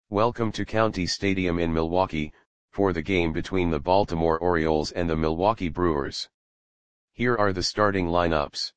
Welcome to County Stadium in Milwaukee, for the game between the Baltimore Orioles and the Milwaukee Brewers. Here are the starting lineups.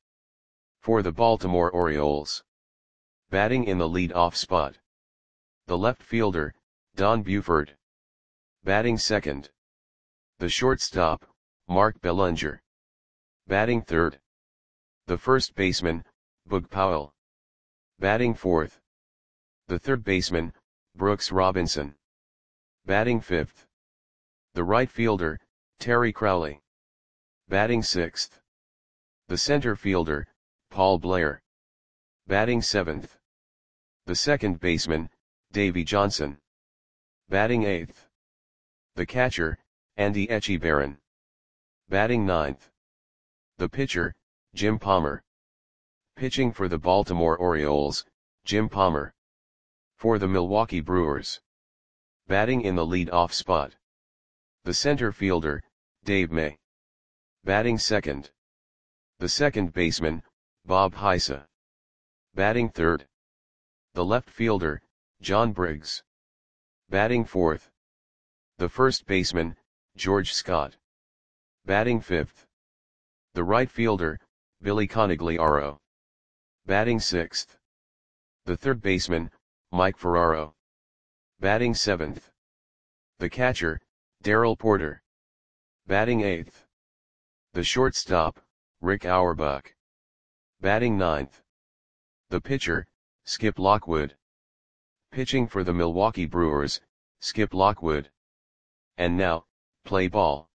For the Baltimore Orioles. Batting in the lead-off spot. The left fielder, Don Buford. Batting second. The shortstop, Mark Belanger. Batting third. The first baseman, Boog Powell. Batting fourth. The third baseman, Brooks Robinson. Batting fifth. The right fielder, Terry Crowley. Batting sixth. The center fielder, Paul Blair. Batting seventh. The second baseman, Davey Johnson. Batting eighth. The catcher, Andy Etchebarren. Batting ninth. The pitcher, Jim Palmer. Pitching for the Baltimore Orioles, Jim Palmer. For the Milwaukee Brewers. Batting in the lead-off spot. The center fielder, Dave May. Batting second. The second baseman, Bob Heisa. Batting third. The left fielder, John Briggs. Batting fourth. The first baseman, George Scott. Batting fifth. The right fielder, Billy Conigliaro. Batting sixth. The third baseman, Mike Ferraro. Batting seventh. The catcher, Darrell Porter. Batting eighth. The shortstop, Rick Auerbach. Batting ninth. The pitcher, Skip Lockwood. Pitching for the Milwaukee Brewers, Skip Lockwood. And now, play ball.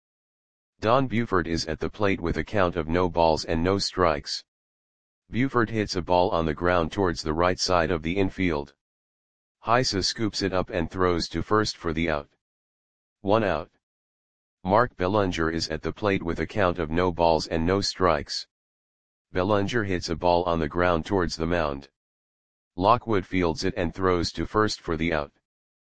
Don Buford is at the plate with a count of no balls and no strikes. Buford hits a ball on the ground towards the right side of the infield. Heisa scoops it up and throws to first for the out. 1 out. Mark Belanger is at the plate with a count of no balls and no strikes. Belanger hits a ball on the ground towards the mound. Lockwood fields it and throws to first for the out.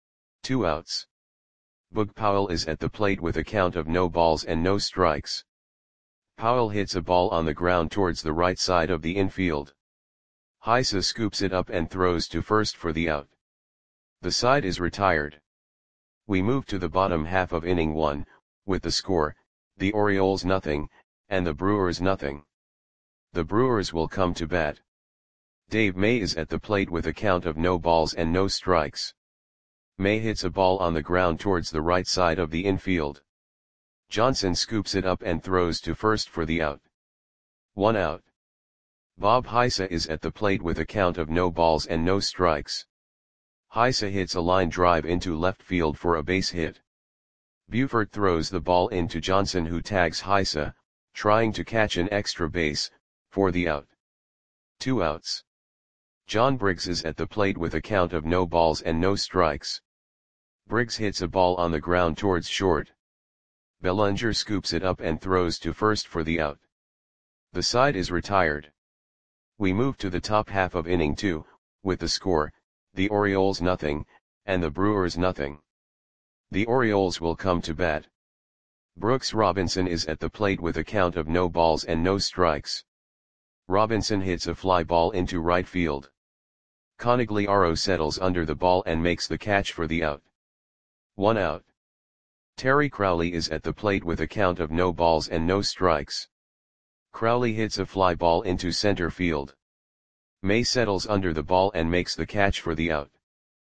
2 outs. Boog Powell is at the plate with a count of no balls and no strikes. Powell hits a ball on the ground towards the right side of the infield. Heisa scoops it up and throws to first for the out. The side is retired. We move to the bottom half of inning 1, with the score, the Orioles nothing, and the Brewers nothing. The Brewers will come to bat. Dave May is at the plate with a count of no balls and no strikes. May hits a ball on the ground towards the right side of the infield. Johnson scoops it up and throws to first for the out. 1 out. Bob Heisa is at the plate with a count of no balls and no strikes. Heisa hits a line drive into left field for a base hit. Buford throws the ball into Johnson, who tags Heisa, trying to catch an extra base, for the out. 2 outs. John Briggs is at the plate with a count of no balls and no strikes. Briggs hits a ball on the ground towards short. Belanger scoops it up and throws to first for the out. The side is retired. We move to the top half of inning 2, with the score, the Orioles nothing, and the Brewers nothing. The Orioles will come to bat. Brooks Robinson is at the plate with a count of no balls and no strikes. Robinson hits a fly ball into right field. Conigliaro settles under the ball and makes the catch for the out. 1 out. Terry Crowley is at the plate with a count of no balls and no strikes. Crowley hits a fly ball into center field. May settles under the ball and makes the catch for the out.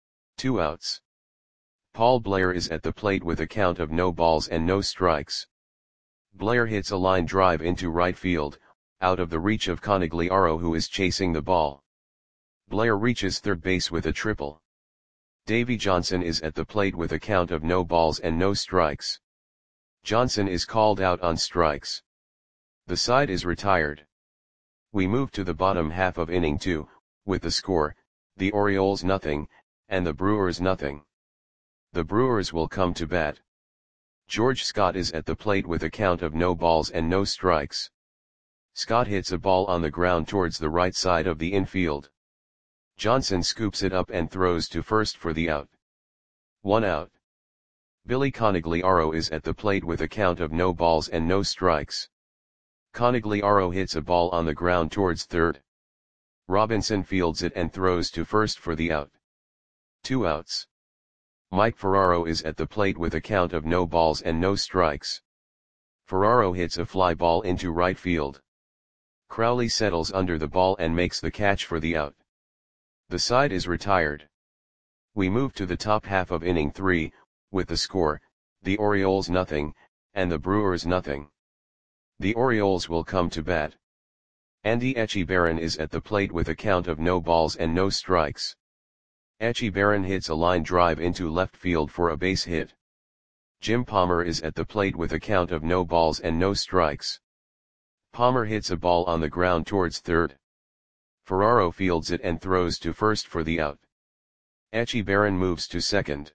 2 outs. Paul Blair is at the plate with a count of no balls and no strikes. Blair hits a line drive into right field, out of the reach of Conigliaro, who is chasing the ball. Blair reaches third base with a triple. Davey Johnson is at the plate with a count of no balls and no strikes. Johnson is called out on strikes. The side is retired. We move to the bottom half of inning 2, with the score, the Orioles nothing, and the Brewers nothing. The Brewers will come to bat. George Scott is at the plate with a count of no balls and no strikes. Scott hits a ball on the ground towards the right side of the infield. Johnson scoops it up and throws to first for the out. 1 out. Billy Conigliaro is at the plate with a count of no balls and no strikes. Conigliaro hits a ball on the ground towards third. Robinson fields it and throws to first for the out. 2 outs. Mike Ferraro is at the plate with a count of no balls and no strikes. Ferraro hits a fly ball into right field. Crowley settles under the ball and makes the catch for the out. The side is retired. We move to the top half of inning 3, with the score, the Orioles nothing, and the Brewers nothing. The Orioles will come to bat. Andy Etchebarren is at the plate with a count of no balls and no strikes. Etchebarren hits a line drive into left field for a base hit. Jim Palmer is at the plate with a count of no balls and no strikes. Palmer hits a ball on the ground towards third. Ferraro fields it and throws to first for the out. Etchebarren moves to second.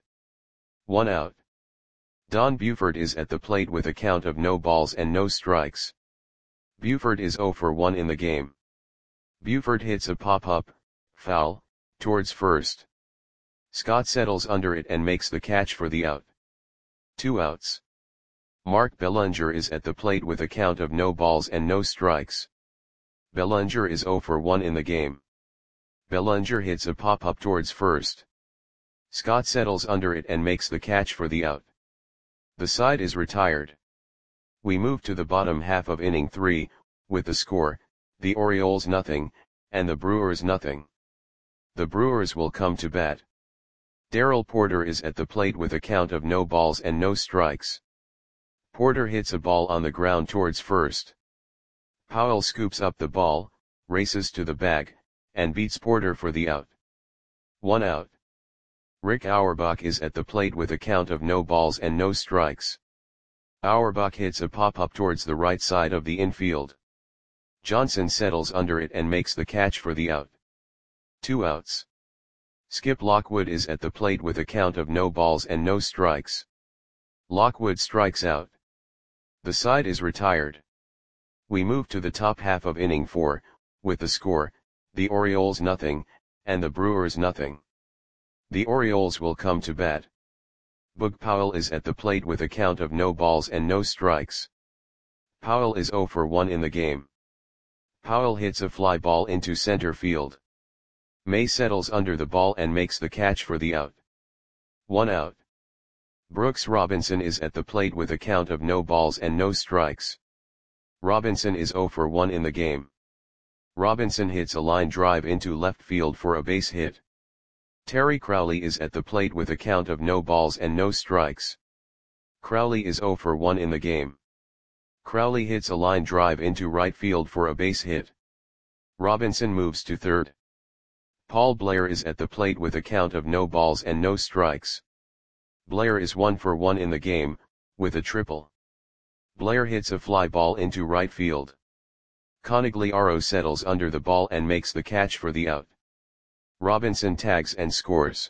1 out. Don Buford is at the plate with a count of no balls and no strikes. Buford is 0 for 1 in the game. Buford hits a pop-up, foul, towards first. Scott settles under it and makes the catch for the out. 2 outs. Mark Bellinger is at the plate with a count of no balls and no strikes. Bellinger is 0 for 1 in the game. Bellinger hits a pop-up towards first. Scott settles under it and makes the catch for the out. The side is retired. We move to the bottom half of inning 3, with the score, the Orioles nothing, and the Brewers nothing. The Brewers will come to bat. Darrell Porter is at the plate with a count of no balls and no strikes. Porter hits a ball on the ground towards first. Powell scoops up the ball, races to the bag, and beats Porter for the out. 1 out. Rick Auerbach is at the plate with a count of no balls and no strikes. Auerbach hits a pop-up towards the right side of the infield. Johnson settles under it and makes the catch for the out. 2 outs. Skip Lockwood is at the plate with a count of no balls and no strikes. Lockwood strikes out. The side is retired. We move to the top half of inning 4, with the score, the Orioles nothing, and the Brewers nothing. The Orioles will come to bat. Boog Powell is at the plate with a count of no balls and no strikes. Powell is 0 for 1 in the game. Powell hits a fly ball into center field. May settles under the ball and makes the catch for the out. 1 out. Brooks Robinson is at the plate with a count of no balls and no strikes. Robinson is 0 for 1 in the game. Robinson hits a line drive into left field for a base hit. Terry Crowley is at the plate with a count of no balls and no strikes. Crowley is 0 for 1 in the game. Crowley hits a line drive into right field for a base hit. Robinson moves to third. Paul Blair is at the plate with a count of no balls and no strikes. Blair is 1 for 1 in the game, with a triple. Blair hits a fly ball into right field. Conigliaro settles under the ball and makes the catch for the out. Robinson tags and scores.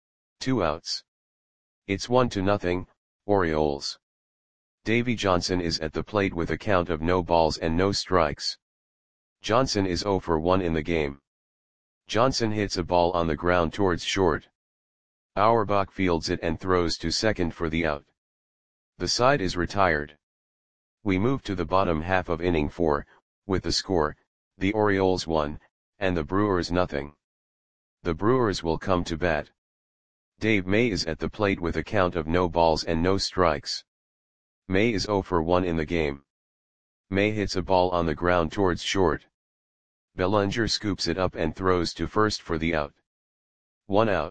2 outs. It's 1-0, Orioles. Davy Johnson is at the plate with a count of no balls and no strikes. Johnson is 0 for 1 in the game. Johnson hits a ball on the ground towards short. Auerbach fields it and throws to second for the out. The side is retired. We move to the bottom half of inning 4, with the score, the Orioles 1, and the Brewers nothing. The Brewers will come to bat. Dave May is at the plate with a count of no balls and no strikes. May is 0 for 1 in the game. May hits a ball on the ground towards short. Bellinger scoops it up and throws to first for the out. 1 out.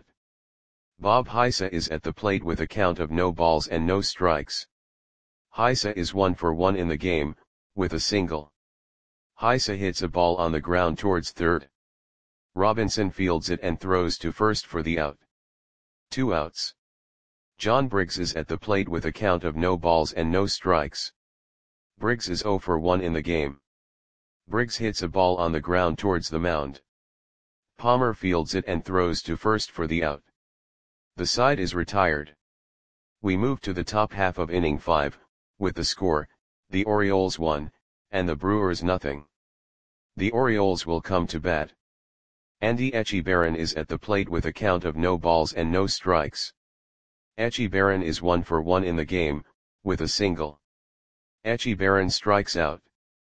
Bob Heisa is at the plate with a count of no balls and no strikes. Heisa is 1 for 1 in the game, with a single. Heisa hits a ball on the ground towards third. Robinson fields it and throws to first for the out. 2 outs. John Briggs is at the plate with a count of no balls and no strikes. Briggs is 0 for 1 in the game. Briggs hits a ball on the ground towards the mound. Palmer fields it and throws to first for the out. The side is retired. We move to the top half of inning 5, with the score, the Orioles 1, and the Brewers nothing. The Orioles will come to bat. Andy Etchebarren is at the plate with a count of no balls and no strikes. Etchebarren is 1 for 1 in the game, with a single. Etchebarren strikes out.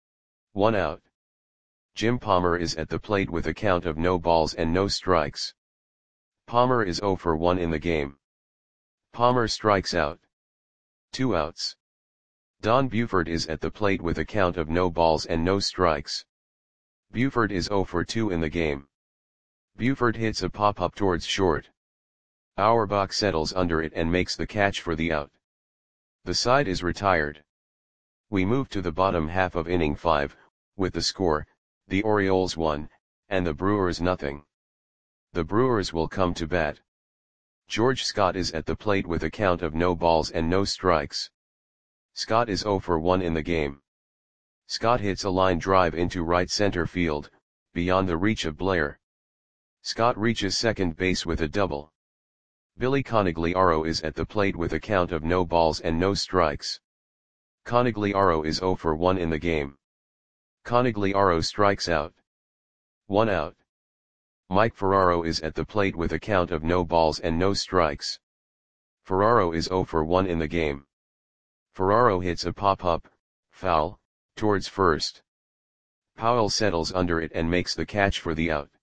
1 out. Jim Palmer is at the plate with a count of no balls and no strikes. Palmer is 0 for 1 in the game. Palmer strikes out. 2 outs. Don Buford is at the plate with a count of no balls and no strikes. Buford is 0 for 2 in the game. Buford hits a pop-up towards short. Auerbach settles under it and makes the catch for the out. The side is retired. We move to the bottom half of inning 5, with the score, the Orioles 1, and the Brewers nothing. The Brewers will come to bat. George Scott is at the plate with a count of no balls and no strikes. Scott is 0 for 1 in the game. Scott hits a line drive into right center field, beyond the reach of Blair. Scott reaches second base with a double. Billy Conigliaro is at the plate with a count of no balls and no strikes. Conigliaro is 0 for 1 in the game. Conigliaro strikes out. 1 out. Mike Ferraro is at the plate with a count of no balls and no strikes. Ferraro is 0 for 1 in the game. Ferraro hits a pop-up, foul, towards first. Powell settles under it and makes the catch for the out.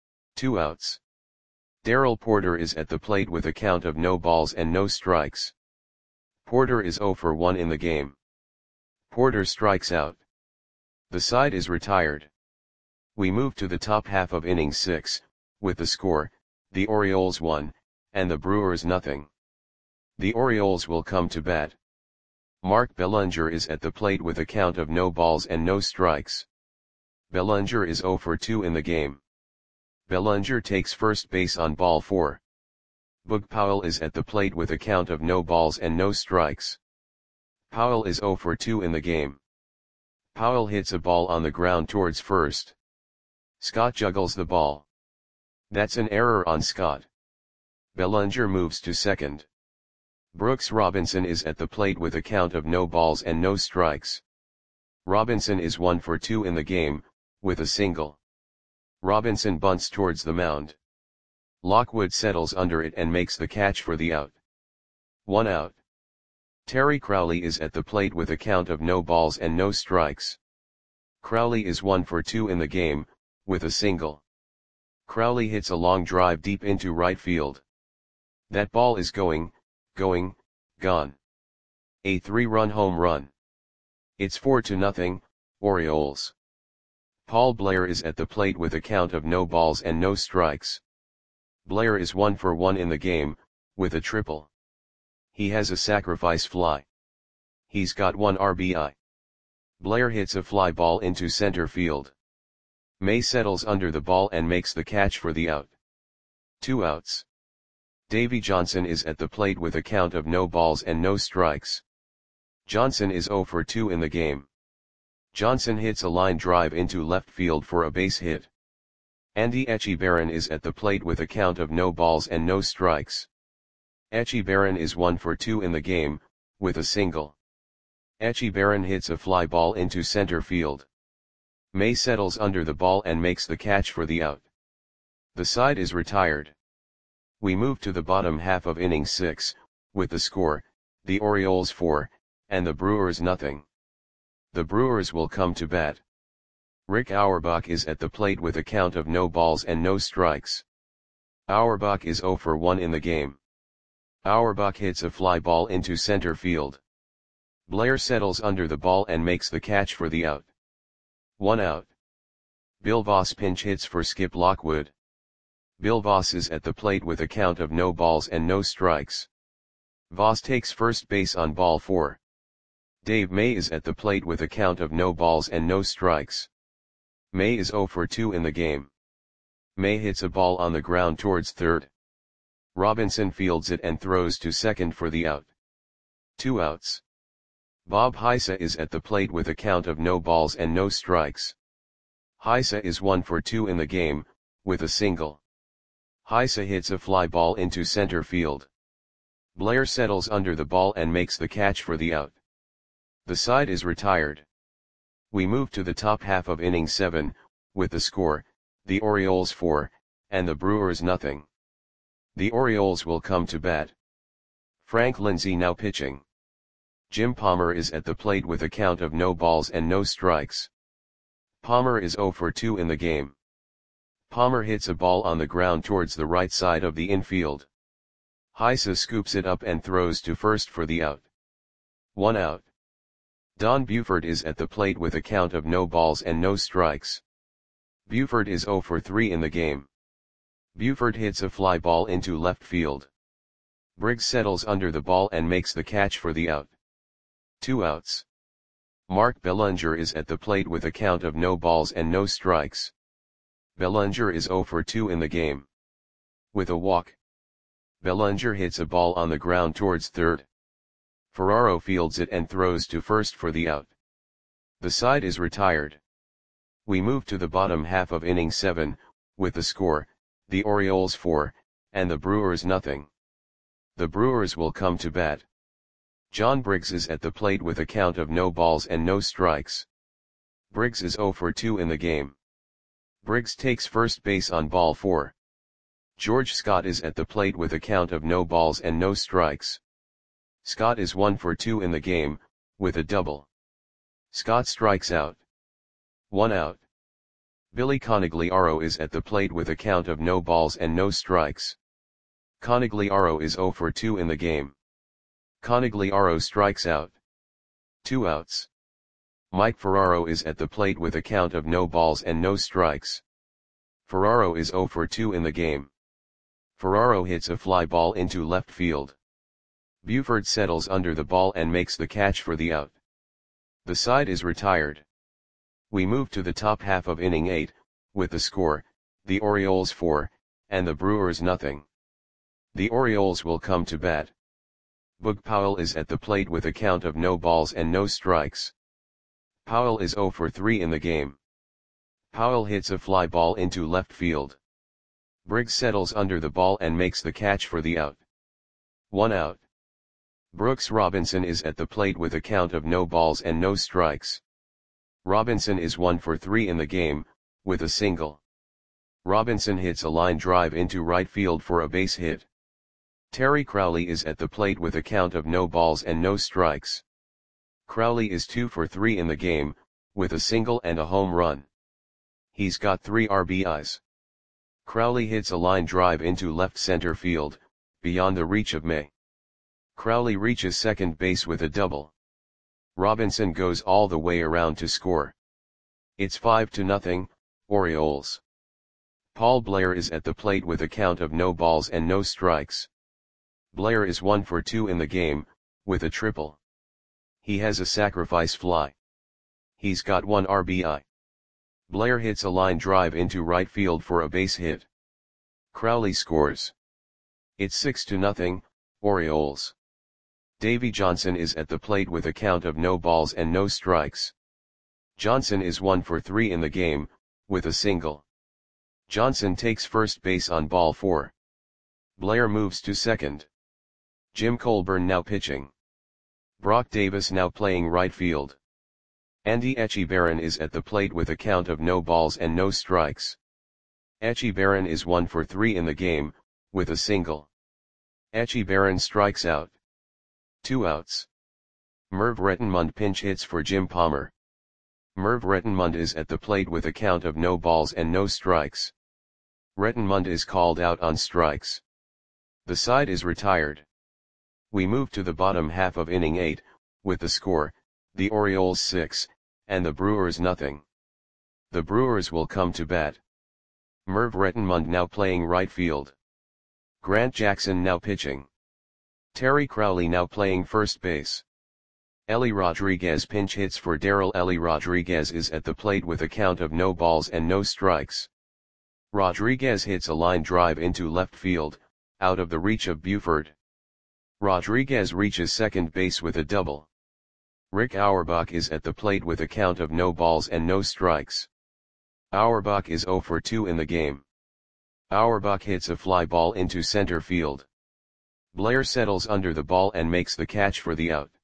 2 outs. Darrell Porter is at the plate with a count of no balls and no strikes. Porter is 0 for 1 in the game. Porter strikes out. The side is retired. We move to the top half of inning 6, with the score, the Orioles 1, and the Brewers nothing. The Orioles will come to bat. Mark Bellinger is at the plate with a count of no balls and no strikes. Bellinger is 0 for 2 in the game. Bellinger takes first base on ball 4. Boog Powell is at the plate with a count of no balls and no strikes. Powell is 0 for 2 in the game. Powell hits a ball on the ground towards first. Scott juggles the ball. That's an error on Scott. Bellinger moves to second. Brooks Robinson is at the plate with a count of no balls and no strikes. Robinson is 1 for 2 in the game, with a single. Robinson bunts towards the mound. Lockwood settles under it and makes the catch for the out. 1 out. Terry Crowley is at the plate with a count of no balls and no strikes. Crowley is 1 for 2 in the game, with a single. Crowley hits a long drive deep into right field. That ball is gone. A 3-run home run. It's 4-0, Orioles. Paul Blair is at the plate with a count of no balls and no strikes. Blair is 1 for 1 in the game, with a triple. He has a sacrifice fly. He's got 1 RBI. Blair hits a fly ball into center field. May settles under the ball and makes the catch for the out. 2 outs. Davey Johnson is at the plate with a count of no balls and no strikes. Johnson is 0 for 2 in the game. Johnson hits a line drive into left field for a base hit. Andy Etchebarren is at the plate with a count of no balls and no strikes. Etchebarren is 1 for 2 in the game, with a single. Etchebarren hits a fly ball into center field. May settles under the ball and makes the catch for the out. The side is retired. We move to the bottom half of inning 6, with the score, the Orioles 4, and the Brewers nothing. The Brewers will come to bat. Rick Auerbach is at the plate with a count of no balls and no strikes. Auerbach is 0 for 1 in the game. Auerbach hits a fly ball into center field. Blair settles under the ball and makes the catch for the out. 1 out. Bill Voss pinch hits for Skip Lockwood. Bill Voss is at the plate with a count of no balls and no strikes. Voss takes first base on ball 4. Dave May is at the plate with a count of no balls and no strikes. May is 0 for 2 in the game. May hits a ball on the ground towards third. Robinson fields it and throws to second for the out. 2 outs. Bob Heisa is at the plate with a count of no balls and no strikes. Heisa is 1 for 2 in the game, with a single. Heisa hits a fly ball into center field. Blair settles under the ball and makes the catch for the out. The side is retired. We move to the top half of inning 7, with the score, the Orioles 4, and the Brewers nothing. The Orioles will come to bat. Frank Lindsay now pitching. Jim Palmer is at the plate with a count of no balls and no strikes. Palmer is 0 for 2 in the game. Palmer hits a ball on the ground towards the right side of the infield. Heisa scoops it up and throws to first for the out. 1 out. Don Buford is at the plate with a count of no balls and no strikes. Buford is 0 for 3 in the game. Buford hits a fly ball into left field. Briggs settles under the ball and makes the catch for the out. 2 outs. Mark Bellinger is at the plate with a count of no balls and no strikes. Bellinger is 0 for 2 in the game. With a walk, Bellinger hits a ball on the ground towards third. Ferraro fields it and throws to first for the out. The side is retired. We move to the bottom half of inning 7, with the score, the Orioles 4, and the Brewers nothing. The Brewers will come to bat. John Briggs is at the plate with a count of no balls and no strikes. Briggs is 0 for 2 in the game. Briggs takes first base on ball 4. George Scott is at the plate with a count of no balls and no strikes. Scott is 1 for 2 in the game, with a double. Scott strikes out. 1 out. Billy Conigliaro is at the plate with a count of no balls and no strikes. Conigliaro is 0 for 2 in the game. Conigliaro strikes out. 2 outs. Mike Ferraro is at the plate with a count of no balls and no strikes. Ferraro is 0 for 2 in the game. Ferraro hits a fly ball into left field. Buford settles under the ball and makes the catch for the out. The side is retired. We move to the top half of inning 8, with the score, the Orioles 4, and the Brewers nothing. The Orioles will come to bat. Boog Powell is at the plate with a count of no balls and no strikes. Powell is 0 for 3 in the game. Powell hits a fly ball into left field. Briggs settles under the ball and makes the catch for the out. 1 out. Brooks Robinson is at the plate with a count of no balls and no strikes. Robinson is 1 for 3 in the game, with a single. Robinson hits a line drive into right field for a base hit. Terry Crowley is at the plate with a count of no balls and no strikes. Crowley is 2 for 3 in the game, with a single and a home run. He's got 3 RBIs. Crowley hits a line drive into left center field, beyond the reach of May. Crowley reaches second base with a double. Robinson goes all the way around to score. It's 5-0, Orioles. Paul Blair is at the plate with a count of no balls and no strikes. Blair is 1 for 2 in the game, with a triple. He has a sacrifice fly. He's got 1 RBI. Blair hits a line drive into right field for a base hit. Crowley scores. It's 6-0, Orioles. Davy Johnson is at the plate with a count of no balls and no strikes. Johnson is 1 for 3 in the game, with a single. Johnson takes first base on ball 4. Blair moves to second. Jim Colburn now pitching. Brock Davis now playing right field. Andy Echebarren is at the plate with a count of no balls and no strikes. Echebarren is 1 for 3 in the game, with a single. Echebarren strikes out. 2 outs. Merv Rettenmund pinch hits for Jim Palmer. Merv Rettenmund is at the plate with a count of no balls and no strikes. Rettenmund is called out on strikes. The side is retired. We move to the bottom half of inning 8, with the score, the Orioles 6, and the Brewers nothing. The Brewers will come to bat. Merv Rettenmund now playing right field. Grant Jackson now pitching. Terry Crowley now playing first base. Ellie Rodriguez pinch hits for Darrell. Ellie Rodriguez is at the plate with a count of no balls and no strikes. Rodriguez hits a line drive into left field, out of the reach of Buford. Rodriguez reaches second base with a double. Rick Auerbach is at the plate with a count of no balls and no strikes. Auerbach is 0 for 2 in the game. Auerbach hits a fly ball into center field. Blair settles under the ball and makes the catch for the out.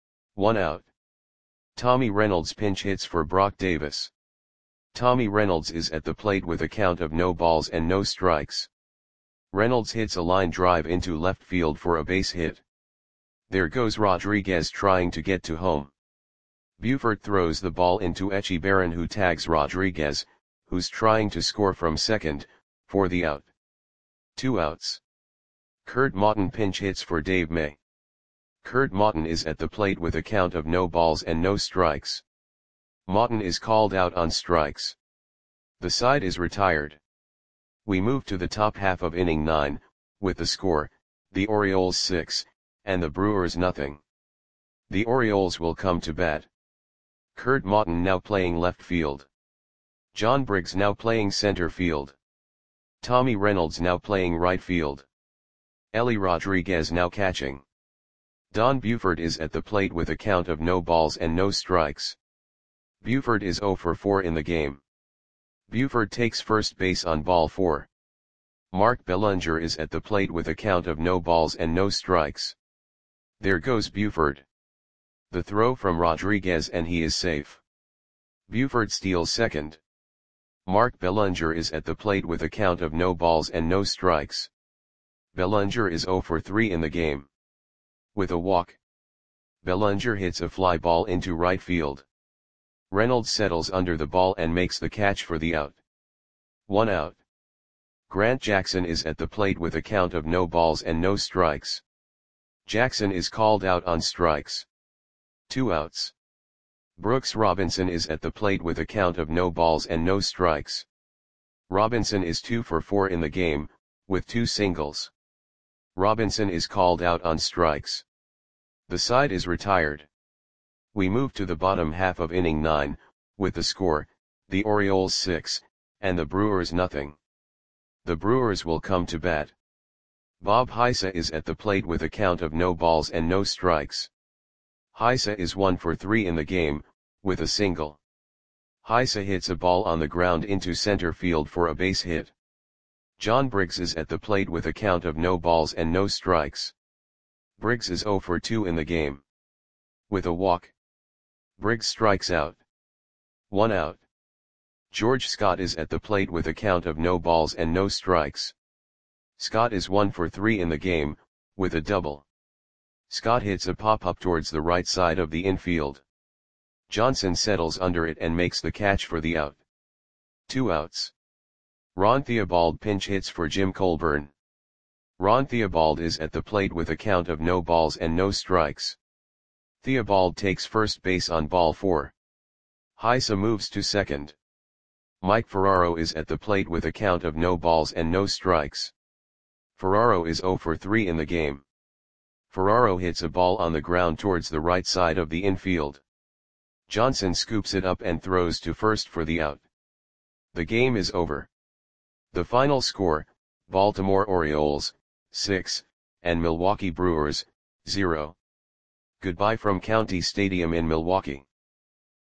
1 out. Tommy Reynolds pinch hits for Brock Davis. Tommy Reynolds is at the plate with a count of no balls and no strikes. Reynolds hits a line drive into left field for a base hit. There goes Rodriguez trying to get to home. Buford throws the ball into Echebarren, who tags Rodriguez, who's trying to score from second, for the out. 2 outs. Curt Maughton pinch hits for Dave May. Curt Maughton is at the plate with a count of no balls and no strikes. Maughton is called out on strikes. The side is retired. We move to the top half of inning 9, with the score, the Orioles 6, and the Brewers nothing. The Orioles will come to bat. Curt Maughton now playing left field. John Briggs now playing center field. Tommy Reynolds now playing right field. Ellie Rodriguez now catching. Don Buford is at the plate with a count of no balls and no strikes. Buford is 0 for 4 in the game. Buford takes first base on ball 4. Mark Bellinger is at the plate with a count of no balls and no strikes. There goes Buford. The throw from Rodriguez and he is safe. Buford steals second. Mark Bellinger is at the plate with a count of no balls and no strikes. Bellinger is 0 for 3 in the game. With a walk, Bellinger hits a fly ball into right field. Reynolds settles under the ball and makes the catch for the out. 1 out. Grant Jackson is at the plate with a count of no balls and no strikes. Jackson is called out on strikes. 2 outs. Brooks Robinson is at the plate with a count of no balls and no strikes. Robinson is 2 for 4 in the game, with 2 singles. Robinson is called out on strikes. The side is retired. We move to the bottom half of inning 9, with the score, the Orioles 6, and the Brewers nothing. The Brewers will come to bat. Bob Heisa is at the plate with a count of no balls and no strikes. Heisa is 1 for 3 in the game, with a single. Heisa hits a ball on the ground into center field for a base hit. John Briggs is at the plate with a count of no balls and no strikes. Briggs is 0 for 2 in the game. With a walk, Briggs strikes out. 1 out. George Scott is at the plate with a count of no balls and no strikes. Scott is 1 for 3 in the game, with a double. Scott hits a pop-up towards the right side of the infield. Johnson settles under it and makes the catch for the out. 2 outs. Ron Theobald pinch hits for Jim Colburn. Ron Theobald is at the plate with a count of no balls and no strikes. Theobald takes first base on ball 4. Heisa moves to second. Mike Ferraro is at the plate with a count of no balls and no strikes. Ferraro is 0 for 3 in the game. Ferraro hits a ball on the ground towards the right side of the infield. Johnson scoops it up and throws to first for the out. The game is over. The final score, Baltimore Orioles, 6, and Milwaukee Brewers, 0. Goodbye from County Stadium in Milwaukee.